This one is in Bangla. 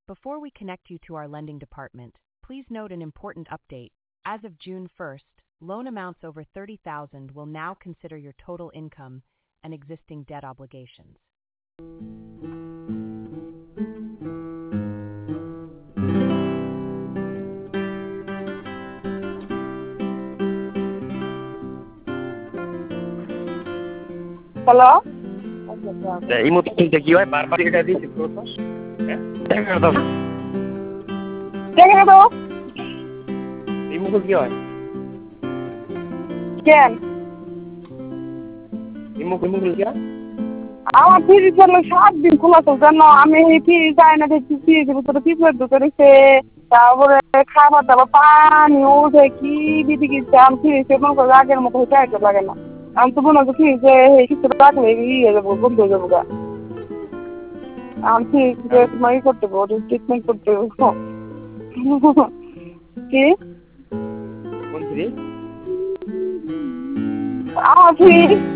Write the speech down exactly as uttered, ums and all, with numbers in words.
Before we connect you to our lending department, please note an important update. As of June first, loan amounts over thirty thousand will now consider your total income and existing debt obligations. Hello এই মতো কি হয় বারবার এটা দিয়েছি তো হ্যাঁ দেখা দাও দেখে দাও এই মুখে কি হয় কেন এই মুখে মুখে কি হয় আমার ফ্রিজ হলো সাত দিন খোলা তো জানো আমি এই ফ্রিজ চাই না দেখছি ফ্রিজের ভিতরে পিঁপড়ে ঢুকে রয়েছে তারপরে খাবার দাবার পানি উঠে কি দিদি গেছে আমি ফ্রিজ মনে করো আগের মতো হইতে আইতে লাগে না আমি তো মনে হচ্ছে ফ্রিজে কিছু রাখলে ইয়ে যাবো বন্ধ হয়ে যাবো গা আমি ফ্রিজে তোমার ই করতে পারবো ট্রিটমেন্ট করতে পারবো কি কোন ফ্রিজ আমার ফ্রিজ